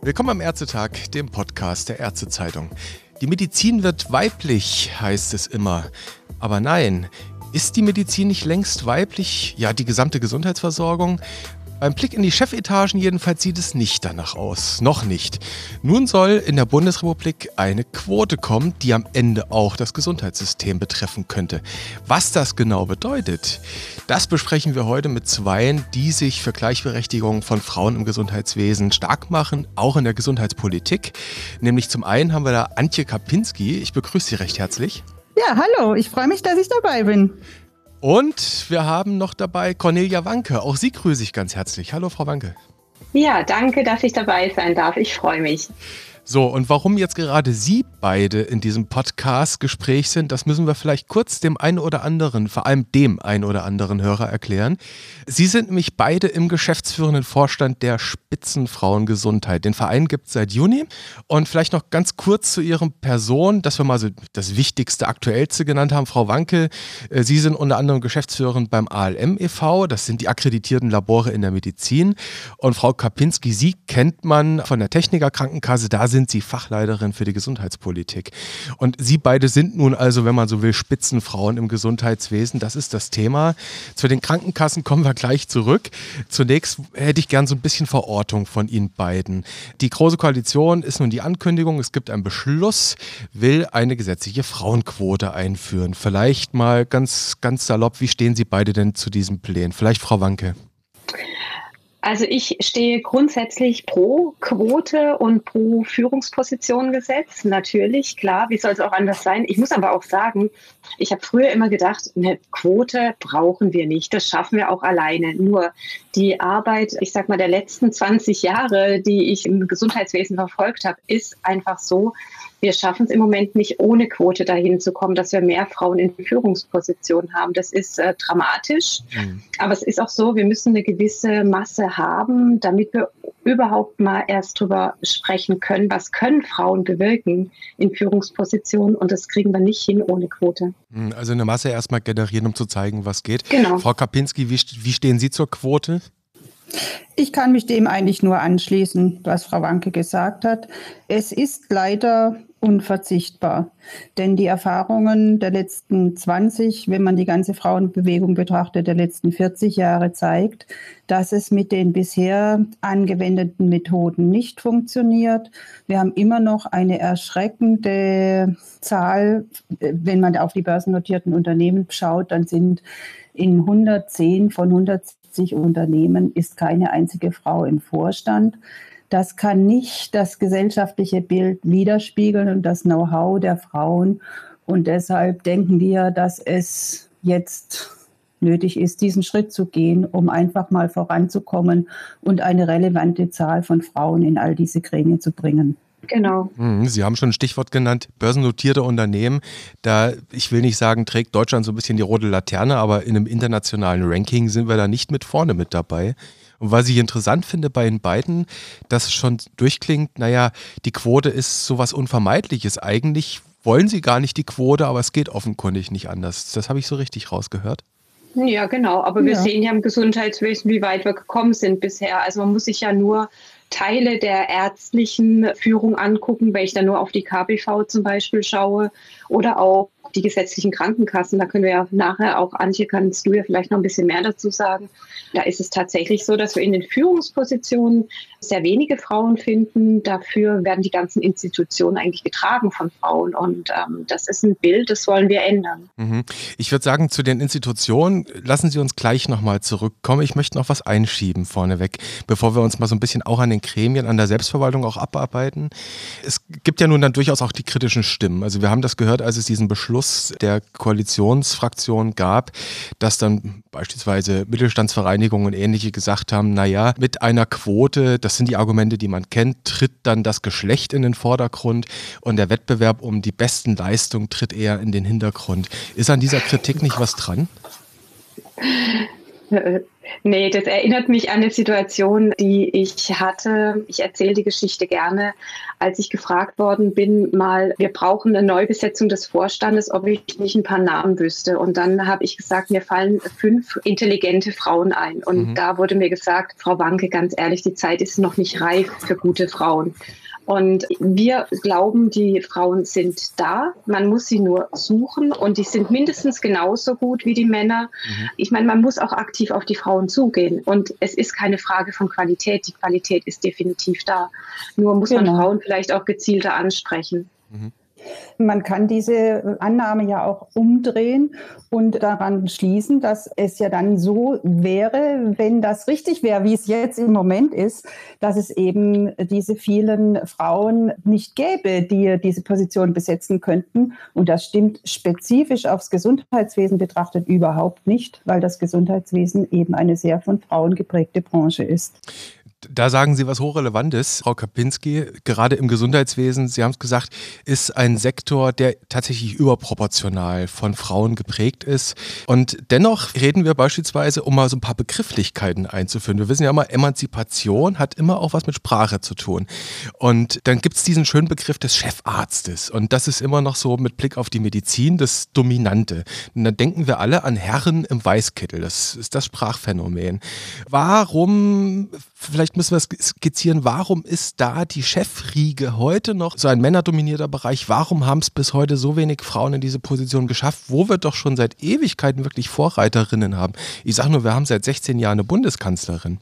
Willkommen am Ärztetag, dem Podcast der Ärztezeitung. Die Medizin wird weiblich, heißt es immer. Aber nein, ist die Medizin nicht längst weiblich? Ja, die gesamte Gesundheitsversorgung? Beim Blick in die Chefetagen jedenfalls sieht es nicht danach aus. Noch nicht. Nun soll in der Bundesrepublik eine Quote kommen, die am Ende auch das Gesundheitssystem betreffen könnte. Was das genau bedeutet, das besprechen wir heute mit Zweien, die sich für Gleichberechtigung von Frauen im Gesundheitswesen stark machen, auch in der Gesundheitspolitik. Nämlich zum einen haben wir da Antje Kapinski. Ich begrüße Sie recht herzlich. Ja, hallo. Ich freue mich, dass ich dabei bin. Und wir haben noch dabei Cornelia Wanke. Auch Sie grüße ich ganz herzlich. Hallo, Frau Wanke. Ja, danke, dass ich dabei sein darf. Ich freue mich. So, und warum jetzt gerade Sie beide in diesem Podcast-Gespräch sind, das müssen wir vielleicht kurz dem einen oder anderen, vor allem dem einen oder anderen Hörer erklären. Sie sind nämlich beide im geschäftsführenden Vorstand der Spitzenfrauengesundheit. Den Verein gibt es seit Juni. Und vielleicht noch ganz kurz zu Ihren Personen, dass wir mal so das Wichtigste, Aktuellste genannt haben. Frau Wanke, Sie sind unter anderem Geschäftsführerin beim ALM e.V., das sind die akkreditierten Labore in der Medizin. Und Frau Kapinski, Sie kennt man von der Techniker Krankenkasse, da sind Sie Fachleiterin für die Gesundheitspolitik. Und Sie beide sind nun also, wenn man so will, Spitzenfrauen im Gesundheitswesen. Das ist das Thema. Zu den Krankenkassen kommen wir gleich zurück. Zunächst hätte ich gern so ein bisschen Verortung von Ihnen beiden. Die Große Koalition ist nun die Ankündigung, es gibt einen Beschluss, will eine gesetzliche Frauenquote einführen. Vielleicht mal ganz salopp, wie stehen Sie beide denn zu diesem Plänen? Vielleicht Frau Wanke. Also ich stehe grundsätzlich pro Quote und pro Führungspositionengesetz. Natürlich, klar, wie soll es auch anders sein? Ich muss aber auch sagen, ich habe früher immer gedacht, eine Quote brauchen wir nicht. Das schaffen wir auch alleine. Nur die Arbeit, ich sag mal, der letzten 20 Jahre, die ich im Gesundheitswesen verfolgt habe, ist einfach so, wir schaffen es im Moment nicht, ohne Quote dahin zu kommen, dass wir mehr Frauen in Führungspositionen haben. Das ist dramatisch. Aber es ist auch so, wir müssen eine gewisse Masse haben, damit wir überhaupt mal erst drüber sprechen können, was können Frauen bewirken in Führungspositionen. Und das kriegen wir nicht hin ohne Quote. Also eine Masse erstmal generieren, um zu zeigen, was geht. Genau. Frau Kapinski, wie stehen Sie zur Quote? Ich kann mich dem eigentlich nur anschließen, was Frau Wanke gesagt hat. Es ist leider unverzichtbar, denn die Erfahrungen der letzten 20, wenn man die ganze Frauenbewegung betrachtet, der letzten 40 Jahre zeigt, dass es mit den bisher angewendeten Methoden nicht funktioniert. Wir haben immer noch eine erschreckende Zahl. Wenn man auf die börsennotierten Unternehmen schaut, dann sind in 110 von 170 Unternehmen ist keine einzige Frau im Vorstand. Das kann nicht das gesellschaftliche Bild widerspiegeln und das Know-how der Frauen. Und deshalb denken wir, dass es jetzt nötig ist, diesen Schritt zu gehen, um einfach mal voranzukommen und eine relevante Zahl von Frauen in all diese Gremien zu bringen. Genau. Sie haben schon ein Stichwort genannt, börsennotierte Unternehmen. Da, ich will nicht sagen, trägt Deutschland so ein bisschen die rote Laterne, aber in einem internationalen Ranking sind wir da nicht mit vorne mit dabei. Und was ich interessant finde bei den beiden, dass schon durchklingt, naja, die Quote ist sowas Unvermeidliches. Eigentlich wollen sie gar nicht die Quote, aber es geht offenkundig nicht anders. Das habe ich so richtig rausgehört. Ja, genau. Aber wir sehen ja im Gesundheitswesen, wie weit wir gekommen sind bisher. Also man muss sich ja nur Teile der ärztlichen Führung angucken, wenn ich dann nur auf die KBV zum Beispiel schaue oder auch die gesetzlichen Krankenkassen. Da können wir ja nachher auch, Antje, kannst du ja vielleicht noch ein bisschen mehr dazu sagen. Da ist es tatsächlich so, dass wir in den Führungspositionen sehr wenige Frauen finden. Dafür werden die ganzen Institutionen eigentlich getragen von Frauen. Und das ist ein Bild, das wollen wir ändern. Ich würde sagen, zu den Institutionen lassen Sie uns gleich nochmal zurückkommen. Ich möchte noch was einschieben vorneweg, bevor wir uns mal so ein bisschen auch an den Gremien, an der Selbstverwaltung auch abarbeiten. Es gibt ja nun dann durchaus auch die kritischen Stimmen. Also wir haben das gehört, als es diesen Beschluss der Koalitionsfraktion gab, dass dann beispielsweise Mittelstandsvereinigungen und ähnliche gesagt haben, naja, mit einer Quote, das sind die Argumente, die man kennt, tritt dann das Geschlecht in den Vordergrund und der Wettbewerb um die besten Leistungen tritt eher in den Hintergrund. Ist an dieser Kritik nicht was dran? Nee, das erinnert mich an eine Situation, die ich hatte. Ich erzähle die Geschichte gerne, als ich gefragt worden bin, wir brauchen eine Neubesetzung des Vorstandes, ob ich nicht ein paar Namen wüsste. Und dann habe ich gesagt, mir fallen 5 intelligente Frauen ein. Und da wurde mir gesagt, Frau Wanke, ganz ehrlich, die Zeit ist noch nicht reif für gute Frauen. Und wir glauben, die Frauen sind da. Man muss sie nur suchen und die sind mindestens genauso gut wie die Männer. Ich meine, man muss auch aktiv auf die Frauen zugehen. Und es ist keine Frage von Qualität. Die Qualität ist definitiv da. Nur muss man Frauen vielleicht auch gezielter ansprechen. Man kann diese Annahme ja auch umdrehen und daran schließen, dass es ja dann so wäre, wenn das richtig wäre, wie es jetzt im Moment ist, dass es eben diese vielen Frauen nicht gäbe, die diese Position besetzen könnten. Und das stimmt spezifisch aufs Gesundheitswesen betrachtet überhaupt nicht, weil das Gesundheitswesen eben eine sehr von Frauen geprägte Branche ist. Da sagen Sie was Hochrelevantes, Frau Kapinski. Gerade im Gesundheitswesen, Sie haben es gesagt, ist ein Sektor, der tatsächlich überproportional von Frauen geprägt ist. Und dennoch reden wir beispielsweise, um mal so ein paar Begrifflichkeiten einzuführen. Wir wissen ja immer, Emanzipation hat immer auch was mit Sprache zu tun. Und dann gibt es diesen schönen Begriff des Chefarztes. Und das ist immer noch so mit Blick auf die Medizin das Dominante. Und dann denken wir alle an Herren im Weißkittel. Das ist das Sprachphänomen. Warum, vielleicht müssen wir skizzieren, warum ist da die Chefriege heute noch so ein männerdominierter Bereich? Warum haben es bis heute so wenig Frauen in diese Position geschafft, wo wir doch schon seit Ewigkeiten wirklich Vorreiterinnen haben? Ich sage nur, wir haben seit 16 Jahren eine Bundeskanzlerin.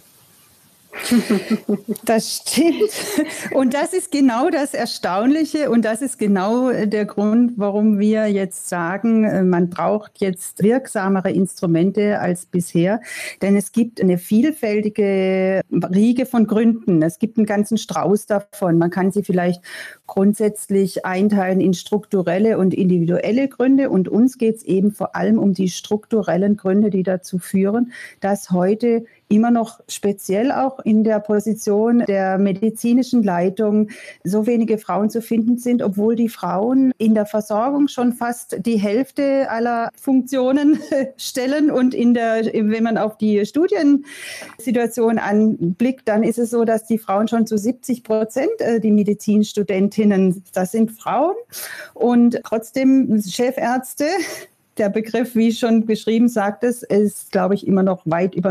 Das stimmt. Und das ist genau das Erstaunliche und das ist genau der Grund, warum wir jetzt sagen, man braucht jetzt wirksamere Instrumente als bisher. Denn es gibt eine vielfältige Riege von Gründen. Es gibt einen ganzen Strauß davon. Man kann sie vielleicht grundsätzlich einteilen in strukturelle und individuelle Gründe. Und uns geht es eben vor allem um die strukturellen Gründe, die dazu führen, dass heute immer noch speziell auch in der Position der medizinischen Leitung so wenige Frauen zu finden sind, obwohl die Frauen in der Versorgung schon fast die Hälfte aller Funktionen stellen. Und wenn man auf die Studiensituation anblickt, dann ist es so, dass die Frauen schon zu 70%, die Medizinstudentinnen, das sind Frauen. Und trotzdem Chefärzte, der Begriff, wie schon beschrieben, sagt es, ist, glaube ich, immer noch weit über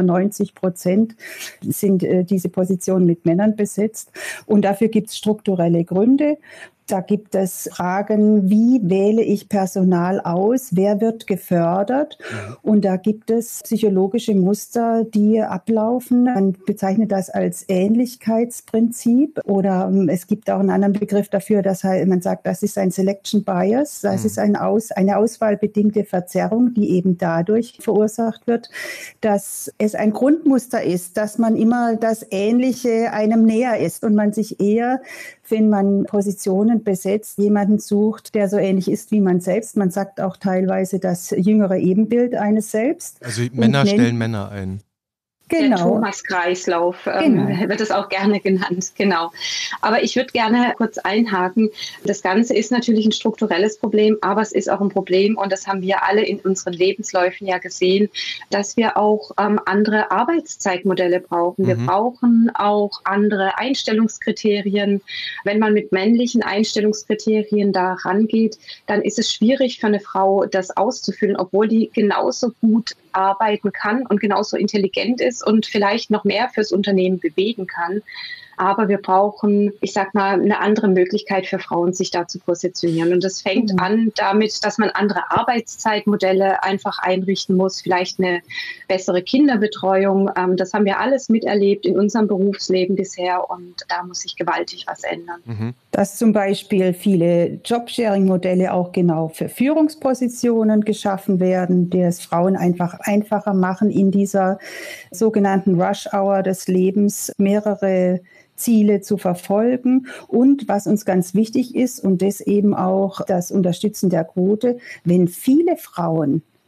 90% sind diese Positionen mit Männern besetzt. Und dafür gibt es strukturelle Gründe. Da gibt es Fragen, wie wähle ich Personal aus, wer wird gefördert? Und da gibt es psychologische Muster, die ablaufen. Man bezeichnet das als Ähnlichkeitsprinzip oder es gibt auch einen anderen Begriff dafür, dass man sagt, das ist ein Selection Bias, das ist eine auswahlbedingte Verzerrung, die eben dadurch verursacht wird, dass es ein Grundmuster ist, dass man immer das Ähnliche einem näher ist und man sich eher, wenn man Positionen besetzt, jemanden sucht, der so ähnlich ist wie man selbst. Man sagt auch teilweise das jüngere Ebenbild eines selbst. Also Männer stellen Männer ein. Genau. Der Thomas-Kreislauf wird es auch gerne genannt, genau. Aber ich würde gerne kurz einhaken. Das Ganze ist natürlich ein strukturelles Problem, aber es ist auch ein Problem, und das haben wir alle in unseren Lebensläufen ja gesehen, dass wir auch andere Arbeitszeitmodelle brauchen. Wir brauchen auch andere Einstellungskriterien. Wenn man mit männlichen Einstellungskriterien da rangeht, dann ist es schwierig für eine Frau, das auszufüllen, obwohl die genauso gut arbeiten kann und genauso intelligent ist und vielleicht noch mehr fürs Unternehmen bewegen kann. Aber wir brauchen, ich sag mal, eine andere Möglichkeit für Frauen, sich da zu positionieren. Und das fängt an damit, dass man andere Arbeitszeitmodelle einfach einrichten muss, vielleicht eine bessere Kinderbetreuung. Das haben wir alles miterlebt in unserem Berufsleben bisher und da muss sich gewaltig was ändern. Dass zum Beispiel viele Jobsharing-Modelle auch genau für Führungspositionen geschaffen werden, die es Frauen einfach einfacher machen, in dieser sogenannten Rush-Hour des Lebens mehrere Ziele zu verfolgen. Und was uns ganz wichtig ist, und das eben auch das Unterstützen der Quote, wenn viele Frauen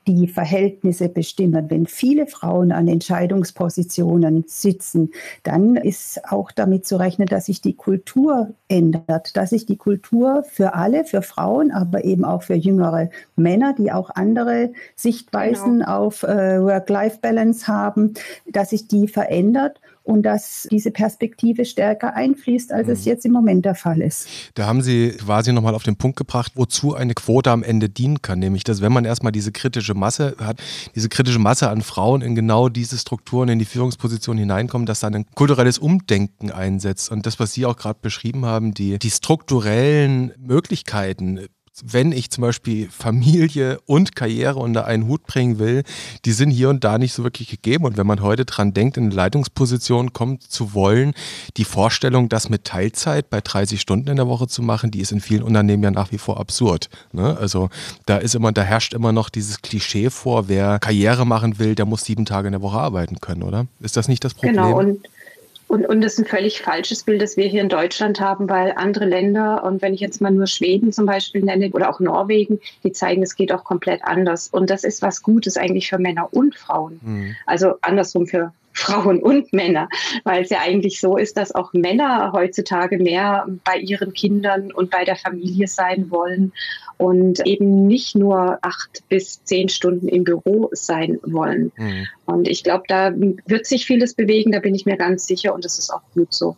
die Verhältnisse bestimmen. Wenn viele Frauen an Entscheidungspositionen sitzen, dann ist auch damit zu rechnen, dass sich die Kultur ändert, dass sich die Kultur für alle, für Frauen, aber eben auch für jüngere Männer, die auch andere Sichtweisen auf Work-Life-Balance haben, dass sich die verändert und dass diese Perspektive stärker einfließt, als es jetzt im Moment der Fall ist. Da haben Sie quasi nochmal auf den Punkt gebracht, wozu eine Quote am Ende dienen kann, nämlich, dass wenn man erstmal diese kritische Masse hat, diese kritische Masse an Frauen in genau diese Strukturen, in die Führungsposition hineinkommen, dass dann ein kulturelles Umdenken einsetzt. Und das, was Sie auch gerade beschrieben haben, die strukturellen Möglichkeiten, wenn ich zum Beispiel Familie und Karriere unter einen Hut bringen will, die sind hier und da nicht so wirklich gegeben. Und wenn man heute dran denkt, in eine Leitungsposition kommen zu wollen, die Vorstellung, das mit Teilzeit bei 30 Stunden in der Woche zu machen, die ist in vielen Unternehmen ja nach wie vor absurd. Ne? Also da herrscht immer noch dieses Klischee vor, wer Karriere machen will, der muss 7 Tage in der Woche arbeiten können, oder? Ist das nicht das Problem? Genau, und das ist ein völlig falsches Bild, das wir hier in Deutschland haben, weil andere Länder, und wenn ich jetzt mal nur Schweden zum Beispiel nenne oder auch Norwegen, die zeigen, es geht auch komplett anders. Und das ist was Gutes eigentlich für Männer und Frauen. Also andersrum für Frauen und Männer, weil es ja eigentlich so ist, dass auch Männer heutzutage mehr bei ihren Kindern und bei der Familie sein wollen und eben nicht nur 8 bis 10 Stunden im Büro sein wollen. Und ich glaube, da wird sich vieles bewegen, da bin ich mir ganz sicher, und das ist auch gut so.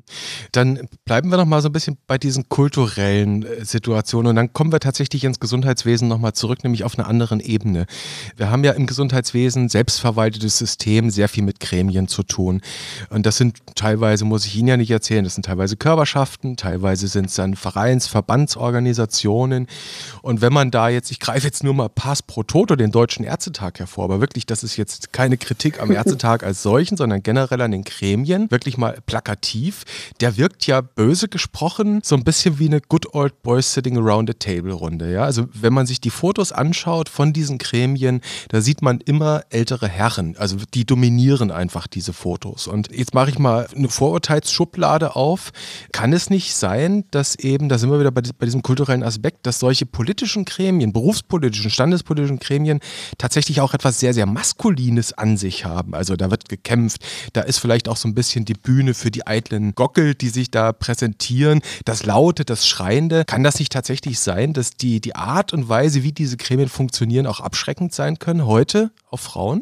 Dann bleiben wir noch mal so ein bisschen bei diesen kulturellen Situationen und dann kommen wir tatsächlich ins Gesundheitswesen noch mal zurück, nämlich auf einer anderen Ebene. Wir haben ja im Gesundheitswesen selbstverwaltetes System, sehr viel mit Gremien zu tun. Und das sind teilweise, muss ich Ihnen ja nicht erzählen, das sind teilweise Körperschaften, teilweise sind es dann Verbandsorganisationen. Und wenn man da jetzt, ich greife jetzt nur mal Pass pro Toto, den Deutschen Ärztetag hervor, aber wirklich, das ist jetzt keine Kritik am Ärztetag als solchen, sondern generell an den Gremien, wirklich mal plakativ. Der wirkt ja böse gesprochen so ein bisschen wie eine Good Old Boys Sitting Around a Table Runde. Ja? Also wenn man sich die Fotos anschaut von diesen Gremien, da sieht man immer ältere Herren. Also die dominieren einfach diese Fotos. Und jetzt mache ich mal eine Vorurteilsschublade auf. Kann es nicht sein, dass eben, da sind wir wieder bei diesem kulturellen Aspekt, dass solche politischen Gremien, berufspolitischen, standespolitischen Gremien tatsächlich auch etwas sehr, sehr Maskulines an sich haben. Also da wird gekämpft, da ist vielleicht auch so ein bisschen die Bühne für die eitlen Gockel, die sich da präsentieren, das Laute, das Schreiende. Kann das nicht tatsächlich sein, dass die Art und Weise, wie diese Gremien funktionieren, auch abschreckend sein können heute auf Frauen?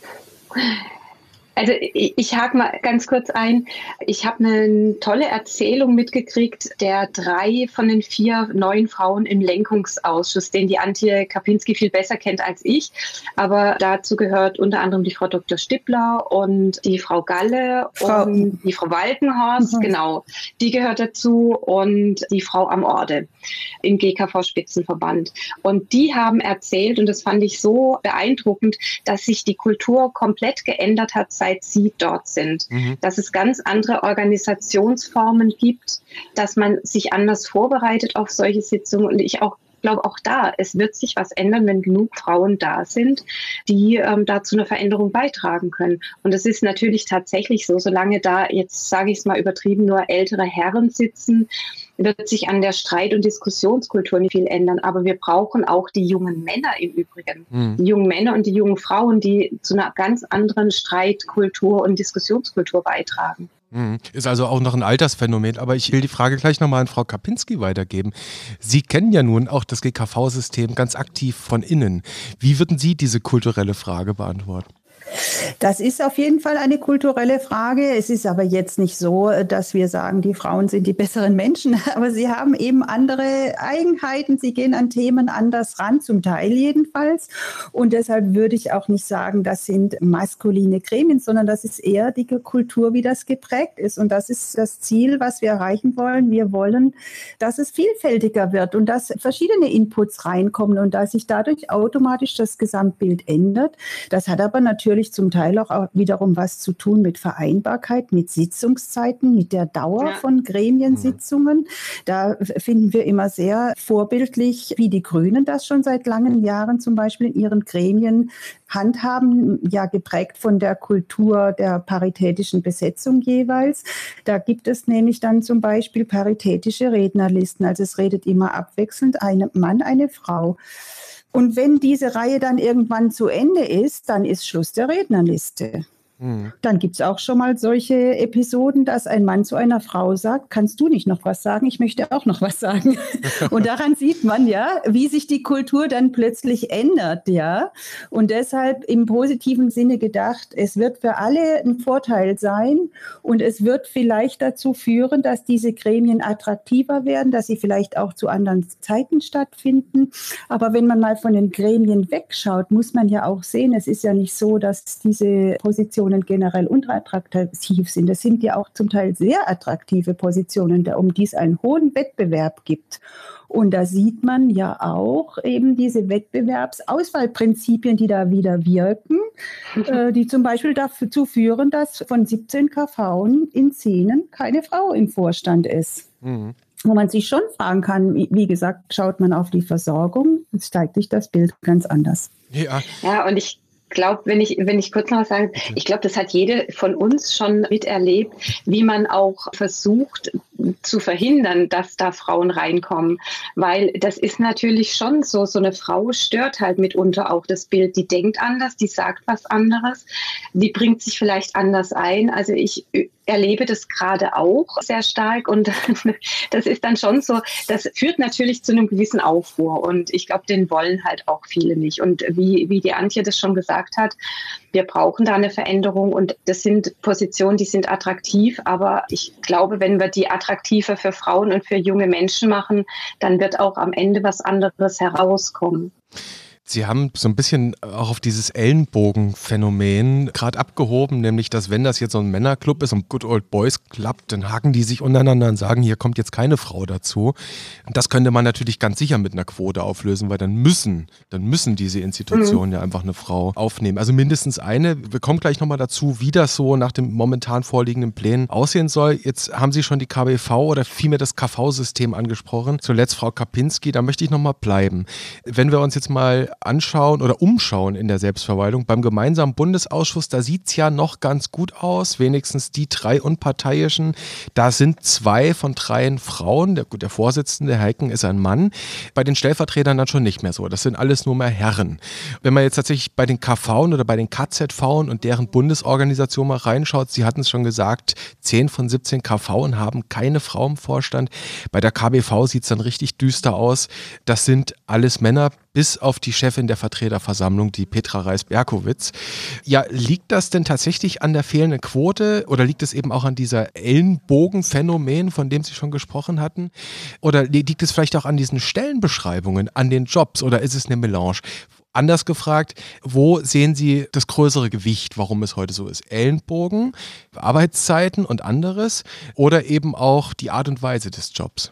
Also ich hake mal ganz kurz ein. Ich habe eine tolle Erzählung mitgekriegt der 3 von den 4 neuen Frauen im Lenkungsausschuss, den die Antje Kapinski viel besser kennt als ich. Aber dazu gehört unter anderem die Frau Dr. Stippler und die Frau Galle und die Frau Walkenhorst, genau. Die gehört dazu und die Frau am Orde im GKV-Spitzenverband. Und die haben erzählt, und das fand ich so beeindruckend, dass sich die Kultur komplett geändert hat, seit sie dort sind. Dass es ganz andere Organisationsformen gibt, dass man sich anders vorbereitet auf solche Sitzungen. Und ich glaube auch da, es wird sich was ändern, wenn genug Frauen da sind, die da zu einer Veränderung beitragen können. Und es ist natürlich tatsächlich so, solange da, jetzt sage ich es mal übertrieben, nur ältere Herren sitzen, wird sich an der Streit- und Diskussionskultur nicht viel ändern. Aber wir brauchen auch die jungen Männer im Übrigen. Die jungen Männer und die jungen Frauen, die zu einer ganz anderen Streitkultur und Diskussionskultur beitragen. Ist also auch noch ein Altersphänomen, aber ich will die Frage gleich nochmal an Frau Kapinski weitergeben. Sie kennen ja nun auch das GKV-System ganz aktiv von innen. Wie würden Sie diese kulturelle Frage beantworten? Das ist auf jeden Fall eine kulturelle Frage. Es ist aber jetzt nicht so, dass wir sagen, die Frauen sind die besseren Menschen, aber sie haben eben andere Eigenheiten. Sie gehen an Themen anders ran, zum Teil jedenfalls. Und deshalb würde ich auch nicht sagen, das sind maskuline Gremien, sondern das ist eher die Kultur, wie das geprägt ist. Und das ist das Ziel, was wir erreichen wollen. Wir wollen, dass es vielfältiger wird und dass verschiedene Inputs reinkommen und dass sich dadurch automatisch das Gesamtbild ändert. Das hat aber natürlich zum Teil auch wiederum was zu tun mit Vereinbarkeit, mit Sitzungszeiten, mit der Dauer von Gremiensitzungen. Da finden wir immer sehr vorbildlich, wie die Grünen das schon seit langen Jahren zum Beispiel in ihren Gremien handhaben, ja geprägt von der Kultur der paritätischen Besetzung jeweils. Da gibt es nämlich dann zum Beispiel paritätische Rednerlisten. Also es redet immer abwechselnd ein Mann, eine Frau. Und wenn diese Reihe dann irgendwann zu Ende ist, dann ist Schluss der Rednerliste. Dann gibt es auch schon mal solche Episoden, dass ein Mann zu einer Frau sagt, kannst du nicht noch was sagen? Ich möchte auch noch was sagen. Und daran sieht man ja, wie sich die Kultur dann plötzlich ändert, ja. Und deshalb im positiven Sinne gedacht, es wird für alle ein Vorteil sein und es wird vielleicht dazu führen, dass diese Gremien attraktiver werden, dass sie vielleicht auch zu anderen Zeiten stattfinden. Aber wenn man mal von den Gremien wegschaut, muss man ja auch sehen, es ist ja nicht so, dass diese Positionen generell unattraktiv sind. Das sind ja auch zum Teil sehr attraktive Positionen, um die es einen hohen Wettbewerb gibt. Und da sieht man ja auch eben diese Wettbewerbsauswahlprinzipien, die da wieder wirken, die zum Beispiel dazu führen, dass von 17 KVen in 10 keine Frau im Vorstand ist. Wo man sich schon fragen kann, wie gesagt, schaut man auf die Versorgung, jetzt zeigt sich das Bild ganz anders. Ja, und ich glaube, wenn ich kurz noch was sagen, ich glaube, das hat jede von uns schon miterlebt, wie man auch versucht zu verhindern, dass da Frauen reinkommen, weil das ist natürlich schon so eine Frau stört halt mitunter auch das Bild, die denkt anders, die sagt was anderes, die bringt sich vielleicht anders ein, also ich erlebe das gerade auch sehr stark und das ist dann schon so, das führt natürlich zu einem gewissen Aufruhr und ich glaube, den wollen halt auch viele nicht und wie die Antje das schon gesagt hat, wir brauchen da eine Veränderung und das sind Positionen, die sind attraktiv, aber ich glaube, wenn wir die attraktiver für Frauen und für junge Menschen machen, dann wird auch am Ende was anderes herauskommen. Sie haben so ein bisschen auch auf dieses Ellenbogenphänomen gerade abgehoben, nämlich, dass wenn das jetzt so ein Männerclub ist, ein Good Old Boys Club, dann haken die sich untereinander und sagen, hier kommt jetzt keine Frau dazu. Und das könnte man natürlich ganz sicher mit einer Quote auflösen, weil dann müssen diese Institutionen ja einfach eine Frau aufnehmen. Also mindestens eine. Wir kommen gleich nochmal dazu, wie das so nach dem momentan vorliegenden Plänen aussehen soll. Jetzt haben Sie schon die KBV oder vielmehr das KV-System angesprochen. Zuletzt Frau Kapinski, da möchte ich nochmal bleiben. Wenn wir uns jetzt mal anschauen oder umschauen in der Selbstverwaltung. Beim gemeinsamen Bundesausschuss, da sieht es ja noch ganz gut aus, wenigstens die 3 Unparteiischen. Da sind 2 von 3 Frauen, der Vorsitzende, Herr Heiken, ist ein Mann. Bei den Stellvertretern dann schon nicht mehr so. Das sind alles nur mehr Herren. Wenn man jetzt tatsächlich bei den KVen oder bei den KZVen und deren Bundesorganisation mal reinschaut, Sie hatten es schon gesagt, 10 von 17 KVen haben keine Frau im Vorstand. Bei der KBV sieht es dann richtig düster aus. Das sind alles Männer, bis auf die Chefin der Vertreterversammlung, die Petra Reis-Berkowitz. Ja, liegt das denn tatsächlich an der fehlenden Quote oder liegt es eben auch an dieser Ellenbogenphänomen, von dem Sie schon gesprochen hatten? Oder liegt es vielleicht auch an diesen Stellenbeschreibungen, an den Jobs oder ist es eine Melange? Anders gefragt, wo sehen Sie das größere Gewicht, warum es heute so ist? Ellenbogen, Arbeitszeiten und anderes oder eben auch die Art und Weise des Jobs?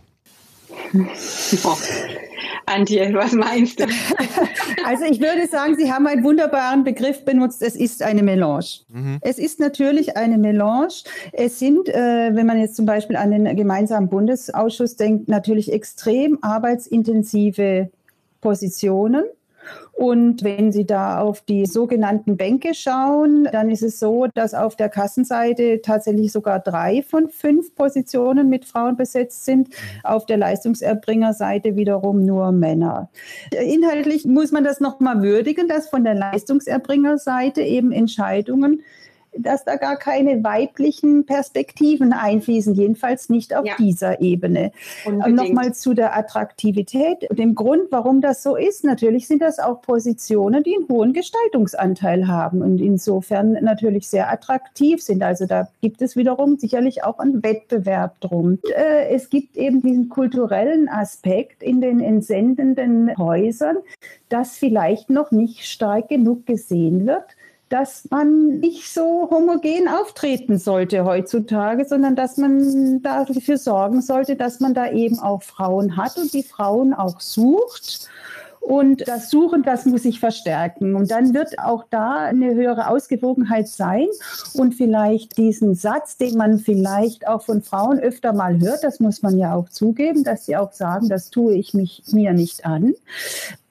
Antje, was meinst du? Also ich würde sagen, Sie haben einen wunderbaren Begriff benutzt, es ist eine Melange. Es ist natürlich eine Melange. Es sind, wenn man jetzt zum Beispiel an den gemeinsamen Bundesausschuss denkt, natürlich extrem arbeitsintensive Positionen. Und wenn Sie da auf die sogenannten Bänke schauen, dann ist es so, dass auf der Kassenseite tatsächlich sogar 3 von 5 Positionen mit Frauen besetzt sind. Auf der Leistungserbringerseite wiederum nur Männer. Inhaltlich muss man das nochmal würdigen, dass von der Leistungserbringerseite eben Entscheidungen, dass da gar keine weiblichen Perspektiven einfließen, jedenfalls nicht auf dieser Ebene. Nochmal zu der Attraktivität. Dem Grund, warum das so ist, natürlich sind das auch Positionen, die einen hohen Gestaltungsanteil haben und insofern natürlich sehr attraktiv sind. Also da gibt es wiederum sicherlich auch einen Wettbewerb drum. Es gibt eben diesen kulturellen Aspekt in den entsendenden Häusern, das vielleicht noch nicht stark genug gesehen wird, dass man nicht so homogen auftreten sollte heutzutage, sondern dass man dafür sorgen sollte, dass man da eben auch Frauen hat und die Frauen auch sucht. Und das Suchen, das muss sich verstärken. Und dann wird auch da eine höhere Ausgewogenheit sein. Und vielleicht diesen Satz, den man vielleicht auch von Frauen öfter mal hört, das muss man ja auch zugeben, dass sie auch sagen, das tue ich mir nicht an.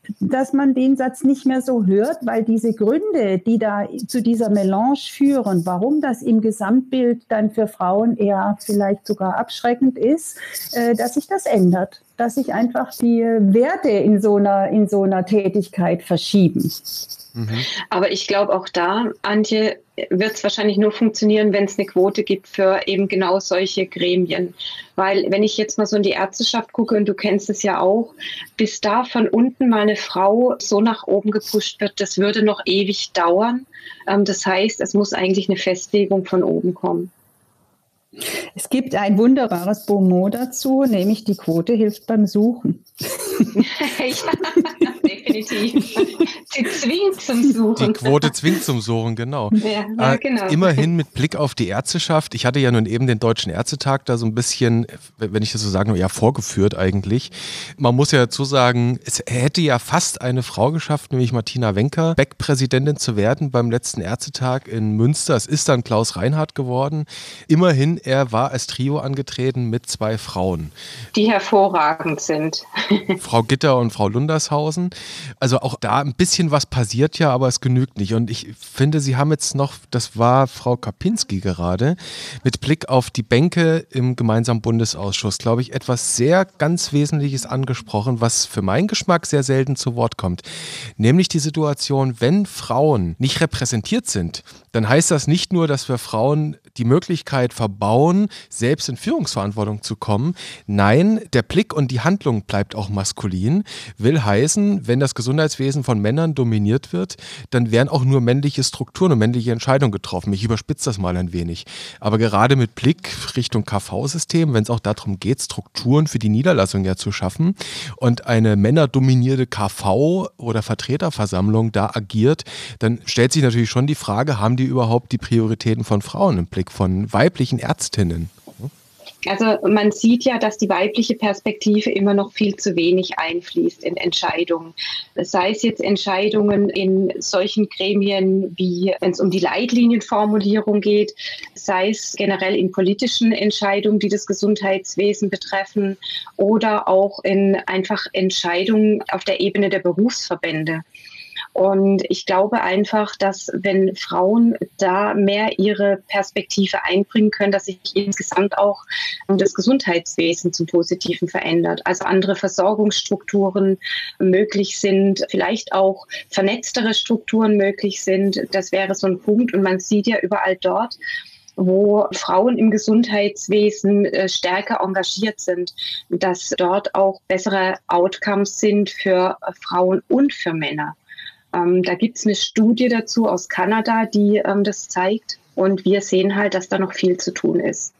dass man den Satz nicht mehr so hört, weil diese Gründe, die da zu dieser Melange führen, warum das im Gesamtbild dann für Frauen eher vielleicht sogar abschreckend ist, dass sich das ändert, dass sich einfach die Werte in so einer Tätigkeit verschieben. Aber ich glaube auch da, Antje, wird es wahrscheinlich nur funktionieren, wenn es eine Quote gibt für eben genau solche Gremien. Weil wenn ich jetzt mal so in die Ärzteschaft gucke, und du kennst es ja auch, bis da von unten mal eine Frau so nach oben gepusht wird, das würde noch ewig dauern. Das heißt, es muss eigentlich eine Festlegung von oben kommen. Es gibt ein wunderbares Bonmot dazu, nämlich die Quote hilft beim Suchen. Ja, definitiv. Sie zwingt zum Suchen. Die Quote zwingt zum Suchen, genau. Ja, genau. Immerhin mit Blick auf die Ärzteschaft. Ich hatte ja nun eben den Deutschen Ärztetag da so ein bisschen, wenn ich das so sagen will, ja vorgeführt eigentlich. Man muss ja dazu sagen, es hätte ja fast eine Frau geschafft, nämlich Martina Wencker, Beck-Präsidentin zu werden beim letzten Ärztetag in Münster. Es ist dann Klaus Reinhardt geworden. Immerhin, er war als Trio angetreten mit 2 Frauen. Die hervorragend sind. Frau Gitter und Frau Lundershausen. Also auch da ein bisschen was passiert ja, aber es genügt nicht. Und ich finde, Sie haben jetzt noch, das war Frau Kapinski gerade, mit Blick auf die Bänke im gemeinsamen Bundesausschuss, glaube ich, etwas sehr ganz Wesentliches angesprochen, was für meinen Geschmack sehr selten zu Wort kommt. Nämlich die Situation, wenn Frauen nicht repräsentiert sind, dann heißt das nicht nur, dass wir Frauen die Möglichkeit verbauen, selbst in Führungsverantwortung zu kommen. Nein, der Blick und die Handlung bleibt auch maskulin. Will heißen, wenn das Gesundheitswesen von Männern dominiert wird, dann werden auch nur männliche Strukturen und männliche Entscheidungen getroffen. Ich überspitze das mal ein wenig. Aber gerade mit Blick Richtung KV-System, wenn es auch darum geht, Strukturen für die Niederlassung ja zu schaffen und eine männerdominierte KV oder Vertreterversammlung da agiert, dann stellt sich natürlich schon die Frage, haben die überhaupt die Prioritäten von Frauen im Blick, von weiblichen Ärztinnen? Also man sieht ja, dass die weibliche Perspektive immer noch viel zu wenig einfließt in Entscheidungen. Sei es jetzt Entscheidungen in solchen Gremien, wie wenn es um die Leitlinienformulierung geht, sei es generell in politischen Entscheidungen, die das Gesundheitswesen betreffen, oder auch in einfach Entscheidungen auf der Ebene der Berufsverbände. Und ich glaube einfach, dass wenn Frauen da mehr ihre Perspektive einbringen können, dass sich insgesamt auch das Gesundheitswesen zum Positiven verändert. Also andere Versorgungsstrukturen möglich sind, vielleicht auch vernetztere Strukturen möglich sind. Das wäre so ein Punkt. Und man sieht ja überall dort, wo Frauen im Gesundheitswesen stärker engagiert sind, dass dort auch bessere Outcomes sind für Frauen und für Männer. Da gibt es eine Studie dazu aus Kanada, die das zeigt. Und wir sehen halt, dass da noch viel zu tun ist.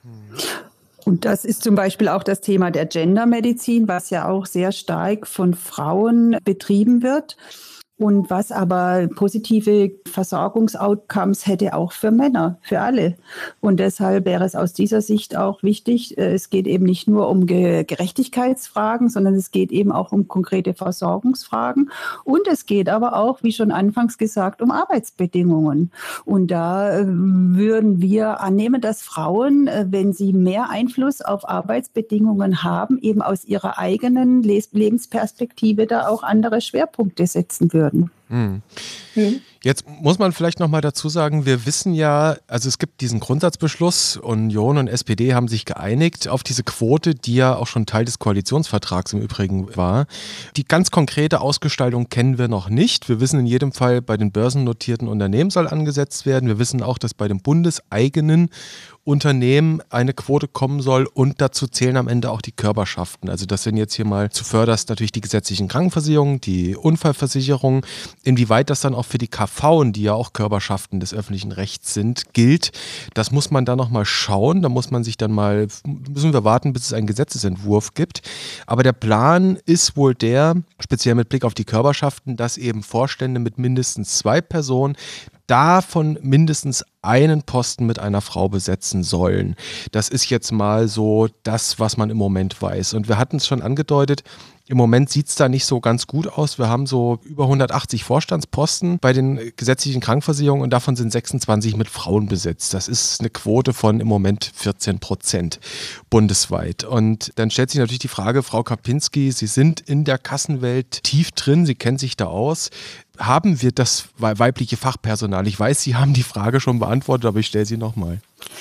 Und das ist zum Beispiel auch das Thema der Gendermedizin, was ja auch sehr stark von Frauen betrieben wird. Und was aber positive Versorgungsoutcomes hätte auch für Männer, für alle. Und deshalb wäre es aus dieser Sicht auch wichtig, es geht eben nicht nur um Gerechtigkeitsfragen, sondern es geht eben auch um konkrete Versorgungsfragen. Und es geht aber auch, wie schon anfangs gesagt, um Arbeitsbedingungen. Und da würden wir annehmen, dass Frauen, wenn sie mehr Einfluss auf Arbeitsbedingungen haben, eben aus ihrer eigenen Lebensperspektive da auch andere Schwerpunkte setzen würden. Jetzt muss man vielleicht noch mal dazu sagen, wir wissen ja, also es gibt diesen Grundsatzbeschluss, Union und SPD haben sich geeinigt auf diese Quote, die ja auch schon Teil des Koalitionsvertrags im Übrigen war. Die ganz konkrete Ausgestaltung kennen wir noch nicht. Wir wissen in jedem Fall, bei den börsennotierten Unternehmen soll angesetzt werden. Wir wissen auch, dass bei den bundeseigenen Unternehmen eine Quote kommen soll und dazu zählen am Ende auch die Körperschaften. Also das sind jetzt hier mal zuvörderst natürlich die gesetzlichen Krankenversicherungen, die Unfallversicherungen. Inwieweit das dann auch für die KV, die ja auch Körperschaften des öffentlichen Rechts sind, gilt, das muss man dann nochmal schauen. Da müssen wir warten, bis es einen Gesetzesentwurf gibt. Aber der Plan ist wohl der, speziell mit Blick auf die Körperschaften, dass eben Vorstände mit mindestens 2 Personen davon mindestens einen Posten mit einer Frau besetzen sollen. Das ist jetzt mal so das, was man im Moment weiß. Und wir hatten es schon angedeutet, Im Moment sieht es da nicht so ganz gut aus. Wir haben so über 180 Vorstandsposten bei den gesetzlichen Krankenversicherungen und davon sind 26 mit Frauen besetzt. Das ist eine Quote von im Moment 14% bundesweit. Und dann stellt sich natürlich die Frage, Frau Karpinski, Sie sind in der Kassenwelt tief drin, Sie kennen sich da aus. Haben wir das weibliche Fachpersonal? Ich weiß, Sie haben die Frage schon beantwortet, aber ich stelle sie nochmal.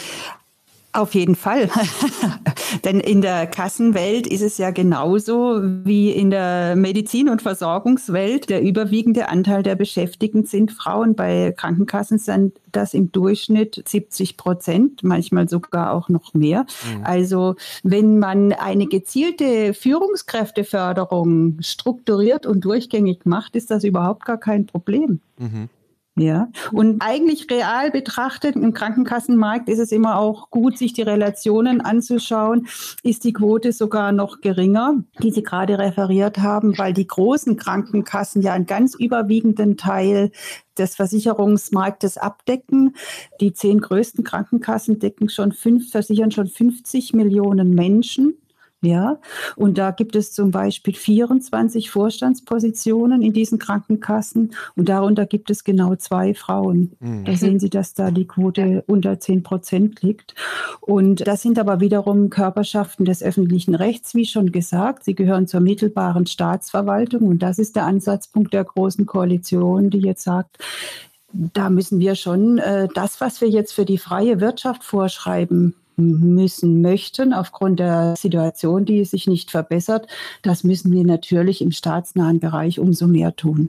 Auf jeden Fall. Denn in der Kassenwelt ist es ja genauso wie in der Medizin- und Versorgungswelt. Der überwiegende Anteil der Beschäftigten sind Frauen. Bei Krankenkassen sind das im Durchschnitt 70%, manchmal sogar auch noch mehr. Also wenn man eine gezielte Führungskräfteförderung strukturiert und durchgängig macht, ist das überhaupt gar kein Problem. Ja, und eigentlich real betrachtet im Krankenkassenmarkt ist es immer auch gut, sich die Relationen anzuschauen. Ist die Quote sogar noch geringer, die Sie gerade referiert haben, weil die großen Krankenkassen ja einen ganz überwiegenden Teil des Versicherungsmarktes abdecken. Die 10 größten Krankenkassen versichern schon 50 Millionen Menschen. Ja, und da gibt es zum Beispiel 24 Vorstandspositionen in diesen Krankenkassen und darunter gibt es genau 2 Frauen. Da sehen Sie, dass da die Quote unter 10% liegt. Und das sind aber wiederum Körperschaften des öffentlichen Rechts, wie schon gesagt. Sie gehören zur mittelbaren Staatsverwaltung und das ist der Ansatzpunkt der Großen Koalition, die jetzt sagt, da müssen wir schon das, was wir jetzt für die freie Wirtschaft vorschreiben, möchten, aufgrund der Situation, die sich nicht verbessert. Das müssen wir natürlich im staatsnahen Bereich umso mehr tun.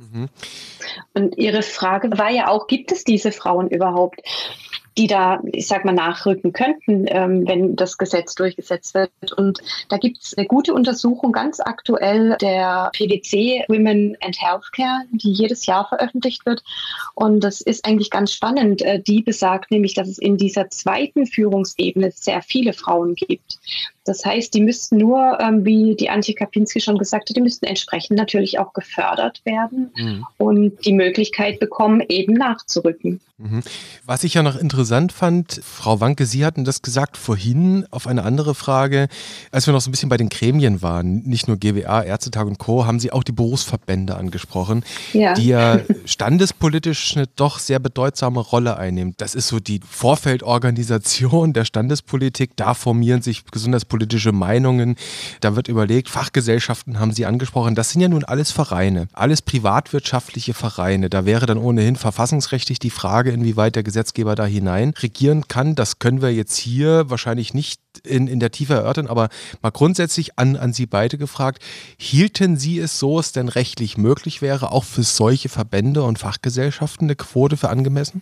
Und Ihre Frage war ja auch, gibt es diese Frauen überhaupt, die da, ich sag mal, nachrücken könnten, wenn das Gesetz durchgesetzt wird. Und da gibt es eine gute Untersuchung, ganz aktuell, der PwC Women and Healthcare, die jedes Jahr veröffentlicht wird. Und das ist eigentlich ganz spannend. Die besagt nämlich, dass es in dieser zweiten Führungsebene sehr viele Frauen gibt. Das heißt, die müssten nur, wie die Antje Karpinski schon gesagt hat, die müssten entsprechend natürlich auch gefördert werden und die Möglichkeit bekommen, eben nachzurücken. Was ich ja noch interessant fand, Frau Wanke, Sie hatten das gesagt vorhin auf eine andere Frage, als wir noch so ein bisschen bei den Gremien waren, nicht nur GWA, Ärztetag und Co., haben Sie auch die Berufsverbände angesprochen, die ja standespolitisch eine doch sehr bedeutsame Rolle einnehmen. Das ist so die Vorfeldorganisation der Standespolitik, da formieren sich besonders politische Meinungen, da wird überlegt, Fachgesellschaften haben Sie angesprochen, das sind ja nun alles Vereine, alles privatwirtschaftliche Vereine, da wäre dann ohnehin verfassungsrechtlich die Frage, inwieweit der Gesetzgeber da hinein regieren kann. Das können wir jetzt hier wahrscheinlich nicht in der Tiefe erörtern, aber mal grundsätzlich an Sie beide gefragt, hielten Sie es so, es denn rechtlich möglich wäre, auch für solche Verbände und Fachgesellschaften eine Quote für angemessen?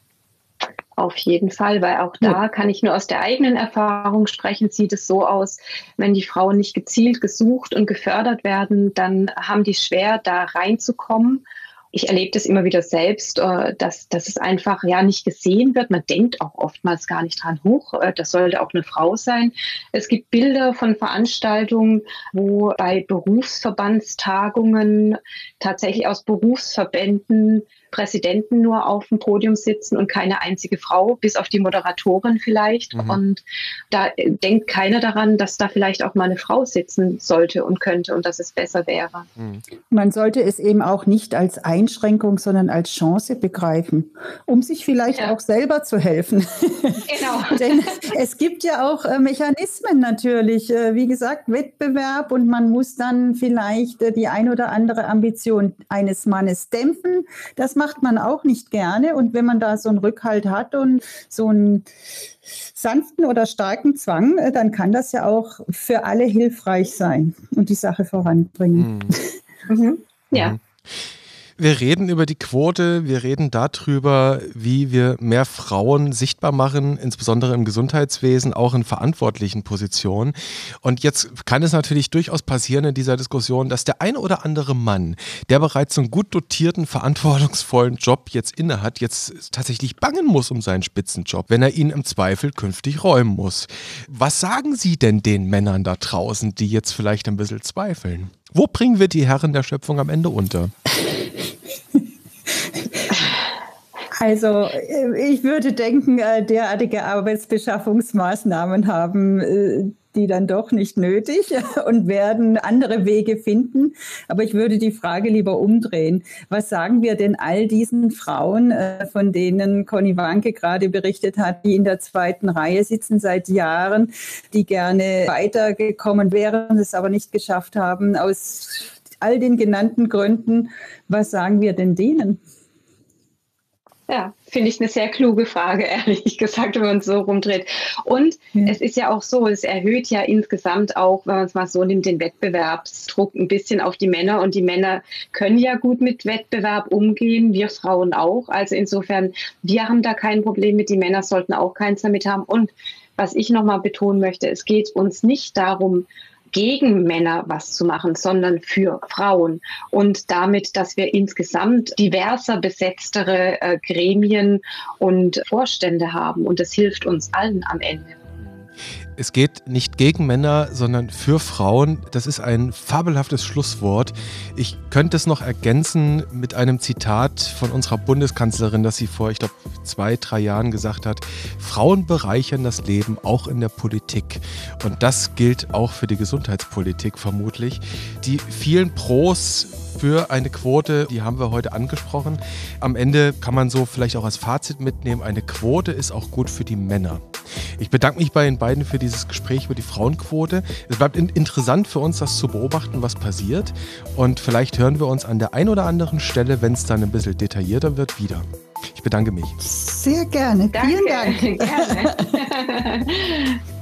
Auf jeden Fall, weil auch da kann ich nur aus der eigenen Erfahrung sprechen, sieht es so aus, wenn die Frauen nicht gezielt gesucht und gefördert werden, dann haben die schwer, da reinzukommen. Ich erlebe das immer wieder selbst, dass es einfach nicht gesehen wird. Man denkt auch oftmals gar nicht dran, das sollte auch eine Frau sein. Es gibt Bilder von Veranstaltungen, wo bei Berufsverbandstagungen tatsächlich aus Berufsverbänden Präsidenten nur auf dem Podium sitzen und keine einzige Frau, bis auf die Moderatorin vielleicht. Und da denkt keiner daran, dass da vielleicht auch mal eine Frau sitzen sollte und könnte und dass es besser wäre. Man sollte es eben auch nicht als Einschränkung, sondern als Chance begreifen, um sich vielleicht auch selber zu helfen. Genau. Denn es gibt ja auch Mechanismen natürlich, wie gesagt, Wettbewerb und man muss dann vielleicht die ein oder andere Ambition eines Mannes dämpfen. Das macht man auch nicht gerne und wenn man da so einen Rückhalt hat und so einen sanften oder starken Zwang, dann kann das ja auch für alle hilfreich sein und die Sache voranbringen. Ja. Wir reden über die Quote, wir reden darüber, wie wir mehr Frauen sichtbar machen, insbesondere im Gesundheitswesen, auch in verantwortlichen Positionen. Und jetzt kann es natürlich durchaus passieren in dieser Diskussion, dass der ein oder andere Mann, der bereits so einen gut dotierten, verantwortungsvollen Job jetzt innehat, jetzt tatsächlich bangen muss um seinen Spitzenjob, wenn er ihn im Zweifel künftig räumen muss. Was sagen Sie denn den Männern da draußen, die jetzt vielleicht ein bisschen zweifeln? Wo bringen wir die Herren der Schöpfung am Ende unter? Also ich würde denken, derartige Arbeitsbeschaffungsmaßnahmen haben die dann doch nicht nötig und werden andere Wege finden. Aber ich würde die Frage lieber umdrehen. Was sagen wir denn all diesen Frauen, von denen Conny Wanke gerade berichtet hat, die in der zweiten Reihe sitzen seit Jahren, die gerne weitergekommen wären, es aber nicht geschafft haben, aus all den genannten Gründen? Was sagen wir denn denen? Ja, finde ich eine sehr kluge Frage, ehrlich gesagt, wenn man es so rumdreht. Und es ist ja auch so, es erhöht ja insgesamt auch, wenn man es mal so nimmt, den Wettbewerbsdruck ein bisschen auf die Männer. Und die Männer können ja gut mit Wettbewerb umgehen, wir Frauen auch. Also insofern, wir haben da kein Problem mit, die Männer sollten auch keins damit haben. Und was ich nochmal betonen möchte, es geht uns nicht darum, gegen Männer was zu machen, sondern für Frauen und damit, dass wir insgesamt diverser besetztere Gremien und Vorstände haben und das hilft uns allen am Ende. Es geht nicht gegen Männer, sondern für Frauen. Das ist ein fabelhaftes Schlusswort. Ich könnte es noch ergänzen mit einem Zitat von unserer Bundeskanzlerin, das sie vor, ich glaube, 2-3 Jahren gesagt hat: Frauen bereichern das Leben auch in der Politik. Und das gilt auch für die Gesundheitspolitik vermutlich. Die vielen Pros für eine Quote, die haben wir heute angesprochen. Am Ende kann man so vielleicht auch als Fazit mitnehmen, eine Quote ist auch gut für die Männer. Ich bedanke mich bei den beiden für dieses Gespräch über die Frauenquote. Es bleibt interessant für uns, das zu beobachten, was passiert. Und vielleicht hören wir uns an der einen oder anderen Stelle, wenn es dann ein bisschen detaillierter wird, wieder. Ich bedanke mich. Sehr gerne. Danke. Vielen Dank. Gerne.